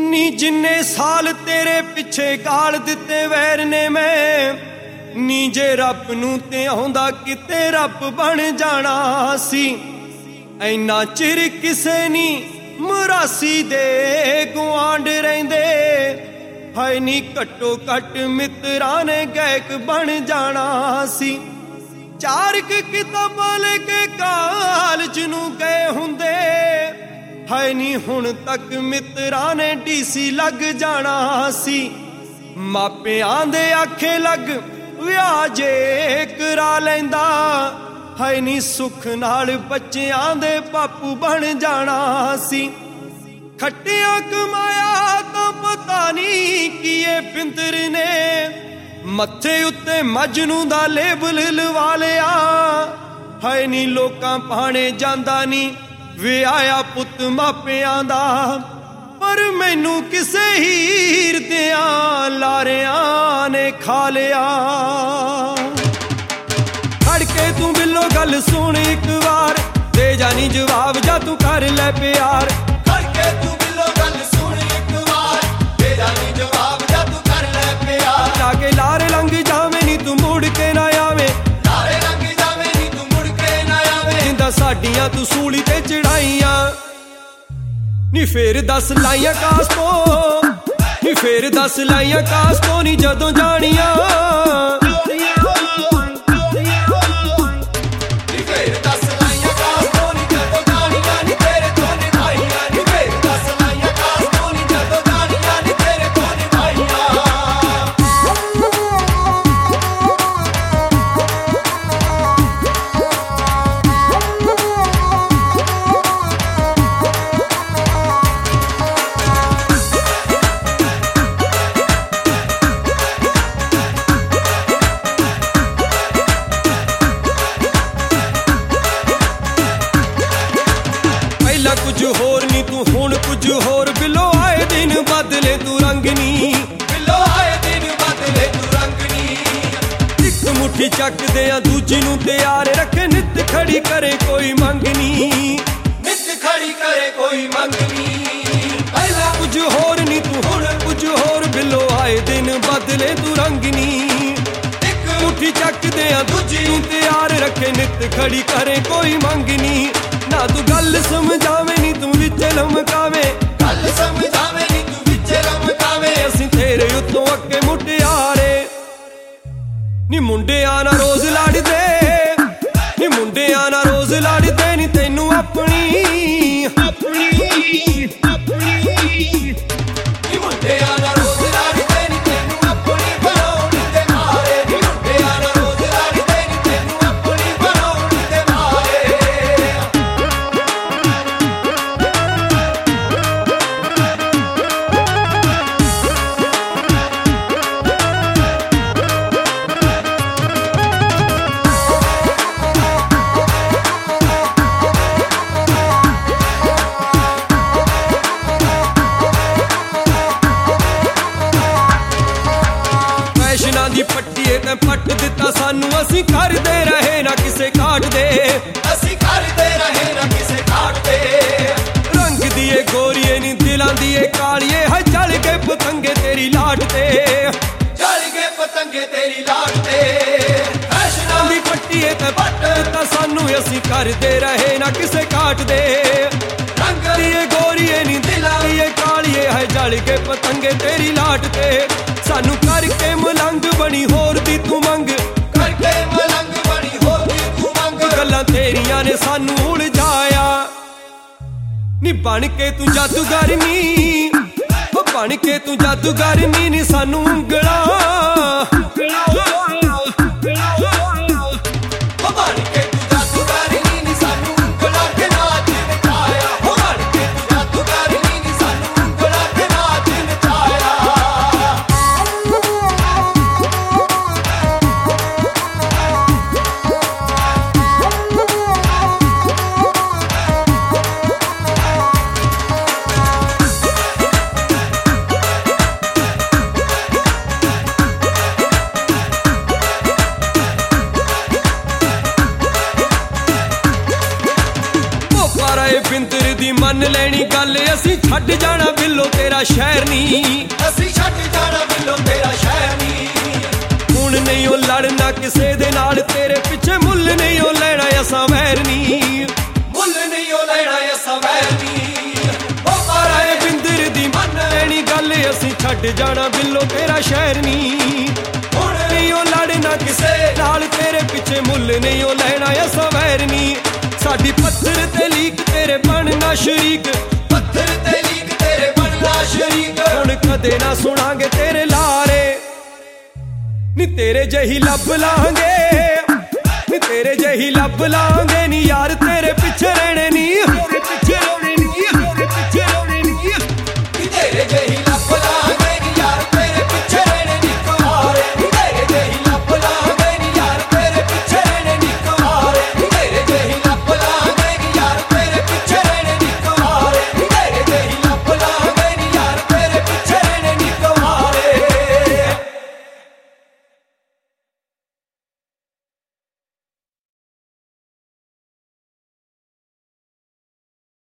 ਨੀ ਜਿੰਨੇ ਸਾਲ ਤੇਰੇ ਪਿੱਛੇ ਗਾਲ ਦਿੱਤੇ ਵੈਰ ਨੇ ਮੈਂ, ਨੀ ਜੇ ਰੱਬ ਨੂੰ ਤੇ ਆਉਂਦਾ ਕਿਤੇ ਰੱਬ ਬਣ ਜਾਣਾ ਸੀ। ਐਨਾ ਚਿਰ ਕਿਸੇ ਨੀ ਮੁਰਾਸੀ ਦੇ ਗੁਆਂਢ ਰਹਿੰਦੇ, ਹਾਏ ਨੀ ਘੱਟੋ ਘੱਟ ਮਿੱਤਰਾਂ ਨੇ ਗਾਇਕ ਬਣ ਜਾਣਾ ਸੀ। ਚਾਰ ਕਿਤਾਬਾਂ ਲੈ ਕੇ ਕਾਲਜ ਨੂੰ ਗਏ ਹੁੰਦੇ, ਹਾਏ ਨੀ ਹੁਣ ਤੱਕ ਮਿੱਤਰਾਂ ਨੇ ਡੀਸੀ ਲੱਗ ਜਾਣਾ ਸੀ। ਮਾਪਿਆਂ ਦੇ ਆਖੇ ਲੱਗ ਵਿਆਹ ਜੇ ਕਰਾ ਲੈਂਦਾ, ਹਾਏ ਨੀ ਸੁੱਖ ਨਾਲ ਬੱਚਿਆਂ ਦੇ ਬਾਪੂ ਬਣ ਜਾਣਾ ਸੀ। ਖੱਟਿਆ ਕਮਾਇਆ ਤਾਂ ਪਤਾ ਨਹੀਂ ਕੀਏ ਪਿੰਦਰ ਨੇ, ਮੱਥੇ ਉੱਤੇ ਮਜਨੂ ਦਾ ਲੇਬਲ ਲਵਾ ਲਿਆ। ਹਾਏ ਨੀ ਲੋਕਾਂ ਪਾਣੇ ਜਾਂਦਾ ਨੀ ਵਿਆਹਿਆ ਪੁੱਤ ਮਾਪਿਆਂ ਦਾ, ਪਰ ਮੈਨੂੰ ਕਿਸੇ ਹੀਰ ਦਿਆਂ ਲਾਰਿਆਂ ਨੇ ਖਾ ਲਿਆ। ਖੜ ਕੇ ਤੂੰ ਬਿੱਲੋ ਗੱਲ ਸੁਣ ਇੱਕ ਵਾਰ, ਦੇ ਜਾਨੀ ਜਵਾਬ ਜਾਂ ਤੂੰ ਕਰ ਲੈ ਪਿਆਰ। ਖੜ ਕੇ ਤੂੰ ਬਿੱਲੋ ਗੱਲ ਸੁਣ ਇੱਕ ਵਾਰ, ਦੇ ਜਾਨੀ ਜਵਾਬ ਜਾਂ ਤੂੰ ਕਰ ਲੈ ਪਿਆਰ। ਜਾ ਕੇ ਲਾਰੇ ਲੰਘ ਜਾਵੇਂ ਨੀ ਤੂੰ ਮੁੜ ਕੇ ਨਾ ਆਵੇਂ, ਲਾਰੇ ਲੰਘ ਜਾਵੇਂ ਨੀ ਤੂੰ ਮੁੜ ਕੇ ਨਾ ਆਵੇਂ। ਜਿੰਦਾ ਸਾਡੀਆਂ ਤੂੰ ਸੂਲੀ ਤੇ ਚੜਾਈਆਂ, ਨੀ ਫੇਰ ਦੱਸ ਲਾਈਆਂ ਕਾਸ ਤੋਂ, ਨੀ ਫੇਰ ਦੱਸ ਲਾਈਆਂ ਕਾਸ ਤੋਂ ਨੀ ਜਦੋਂ ਜਾਣੀਆਂ। ਕੁਝ ਹੋਰ ਨੀ ਤੂੰ ਹੁਣ ਕੁਝ ਹੋਰ, ਬਿੱਲੋ ਆਏ ਦਿਨ ਬਦਲੇ ਤੂੰ ਰੰਗ ਨੀ, ਬਿੱਲੋ ਆਏ ਦਿਨ ਬਦਲੇ ਤੂੰ ਰੰਗ ਨੀ। ਇੱਕ ਮੁੱਠੀ ਚੱਕਦੇ ਆ ਦੂਜੀ ਨੂੰ ਤਿਆਰ ਰੱਖੇ, ਨਿੱਤ ਖੜੀ ਕਰੇ ਕੋਈ ਮੰਗ ਨੀ, ਨਿੱਤ ਖੜੀ ਕਰੇ ਕੋਈ ਮੰਗ ਨੀ। ਪਹਿਲਾਂ ਕੁਝ ਹੋਰ ਨੀ ਤੂੰ ਹੁਣ ਕੁਝ ਹੋਰ, ਬਿੱਲੋ ਆਏ ਦਿਨ ਬਦਲੇ ਤੂੰ ਰੰਗ ਨੀ। ਇੱਕ ਮੁੱਠੀ ਚੱਕਦੇ ਆ ਦੂਜੀ ਨੂੰ ਤਿਆਰ ਰੱਖੇ, ਨਿੱਤ ਖੜੀ ਕਰੇ ਕੋਈ ਮੰਗ ਨੀ। ਨਾ ਤੂੰ ਗੱਲ ਸਮਝਾਵੇਂ ਨੀ ਤੂੰ ਵਿੱਚ ਲਮਕਾਵੇਂ, ਗੱਲ ਸਮਝਾਵੇਂ ਨੀ ਤੂੰ ਵਿੱਚ ਲਮਕਾਵੇਂ। ਅਸੀਂ ਤੇਰੇ ਉੱਤੋਂ ਅੱਗੇ ਮੁਟਿਆਰੇ, ਨੀ ਮੁੰਡਿਆਂ ਨਾਲ ਰੋਜ਼ ਲੜਦੇ, ਨੀ ਮੁੰਡਿਆਂ ਨਾਲ ਰੋਜ਼ ਲੜਦੇ ਨੀ ਤੈਨੂੰ ਆਪਣੀ ਨੀ ਮੁੰਡਿਆਂ ਨਾਲ ਰੋਜ਼ ਲੜਦੇ ਨੀ ਤੈਨੂੰ ਆਪਣੀ ਬਣਾਉਣ ਦੇ ਮਾਰੇ। ਨੀ ਮੁੰਡਿਆਂ ਨਾਲ ਰੋਜ਼ ਲੜਦੇ ਨੀ ਤੈਨੂੰ ਆਪਣੀ ਬਣਾਉਣ ਦੇ ਮਾਰੇ। ਫੈਸ਼ਨਾਂ ਦੀ ਪੱਟੀਏ ਤੈਂ ਪੱਟ ਦਿੱਤਾ ਸਾਨੂੰ, ਅਸੀਂ ਕਰਦੇ ਰਹੇ ਨਾ ਕਿਸੇ ਕਾਟ ਦੇ, ਅਸੀਂ ਕਰਦੇ ਰਹੇ ਨਾ ਕਿਸੇ ਘਾਟ ਤੇ। ਰੰਗ ਦੀਏ ਗੋਰੀਏ ਨੀ ਦਿਲਾਂ ਦੀਏ ਕਾਲੀਏ, ਹੈ ਚੱਲ ਕੇ ਪਤੰਗੇ ਤੇਰੀ ਲਾਟ ਤੇ, ਚੱਲ ਗਏ ਪਤੰਗੇ ਤੇਰੀ ਲਾਟ ਤੇ। ਫੈਸ਼ਨਾਂ ਦੀ ਪੱਟੀਏ ਤੈਂ ਪੱਟ ਦਿੱਤਾ ਸਾਨੂੰ, ਅਸੀਂ ਕਰਦੇ ਰਹੇ ਨਾ ਕਿਸੇ ਕਾਟ ਦੇ। ਰੰਗ ਦੀਏ ਗੋਰੀਏ ਨੀ ਦਿਲਾਂ ਦੀਏ ਕਾਲੀਏ, ਹੈ ਜਲ ਕੇ ਪਤੰਗੇ ਤੇਰੀ ਲਾਟ ਤੇ। ਸਾਨੂੰ ਕਰਕੇ ਮਲੰਗ ਬਣੀ ਹੋਰ ਦੀ ਤੂੰ ਮੰਗ, ਕਰਕੇ ਮਲੰਗ ਬਣੀ ਹੋਰ ਦੀ ਤੂੰ ਮੰਗ। ਗੱਲਾਂ ਤੇਰੀਆਂ ਨੇ ਸਾਨੂੰ ਉਲਝਾਇਆ, ਨੀ ਬਣ ਕੇ ਤੂੰ ਜਾਦੂਗਰ ਨੀ, ਉਹ ਬਣ ਕੇ ਤੂੰ ਜਾਦੂਗਰ ਨੀ ਸਾਨੂੰ ਉਂਗਲਾਂ ਹੋ ਬਣ ਕੇ ਤੂੰ ਜਾਦੂਗਰ ਨੀ ਸਾਨੂੰ ਉਂਗਲਾਂ ਤੇ ਨਾਚ ਨਚਾਇਆ। ਹੋ ਬਣ ਕੇ ਤੂੰ ਜਾਦੂਗਰ ਨੀ ਸਾਨੂੰ ਉਂਗਲਾਂ ਤੇ ਨਾਚ ਨਚਾਇਆ। ਦੀ ਮੰਨ ਲੈਣੀ ਗੱਲ ਅਸੀਂ ਛੱਡ ਜਾਣਾ ਬਿੱਲੋ ਤੇਰਾ ਸ਼ਹਿਰ ਨੀ ਅਸੀਂ ਛੱਡ ਜਾਣਾ ਬਿੱਲੋ ਤੇਰਾ ਸ਼ਹਿਰ ਨੀ ਹੁਣ ਨਹੀਂ ਉਹ ਲੜਨਾ ਕਿਸੇ ਦੇ ਨਾਲ ਤੇਰੇ ਪਿੱਛੇ ਮੁੱਲ ਨਹੀਂ ਉਹ ਲੈਣਾ ਅਸਾਂ ਵੈਰ ਨੀ ਮੁੱਲ ਨਹੀਂ ਉਹ ਲੈਣਾ ਅਸਾਂ ਵੈਰ ਨੀ ਉਹ ਪਾਰਾਏ ਬਿੰਦਰ ਦੀ ਮੰਨ ਲੈਣੀ ਗੱਲ ਅਸੀਂ ਛੱਡ ਜਾਣਾ ਬਿੱਲੋ ਤੇਰਾ ਸ਼ਹਿਰ ਨੀ ਹੁਣ ਨਹੀਂ ਉਹ ਲੜਨਾ ਕਿਸੇ ਨਾਲ ਤੇਰੇ ਪਿੱਛੇ ਮੁੱਲ ਨਹੀਂ ਉਹ ਲੈਣਾ ਅਸਾਂ ਵੈਰ ਨੀ ਸਾਡੀ ਪੱਥਰ ਤੇ ਲੀਕ ਤੇਰੇ ਬਣਨਾ ਸ਼ਰੀਕ ਪੱਥਰ ਤੇ ਲੀਕ ਤੇਰੇ ਬਣਨਾ ਸ਼ਰੀਕ ਹੁਣ ਕਦੇ ਨਾ ਸੁਣਾਂਗੇ ਤੇਰੇ ਲਾਰੇ ਨੀ ਤੇਰੇ ਜਹੀ ਲੱਭ ਲਾਂਗੇ ਨੀ ਤੇਰੇ ਜਹੀ ਲੱਭ ਲਾਂਗੇ ਨੀ ਯਾਰ ਤੇਰੇ ਪਿੱਛੇ ਰਹਿਣੇ ਨੀ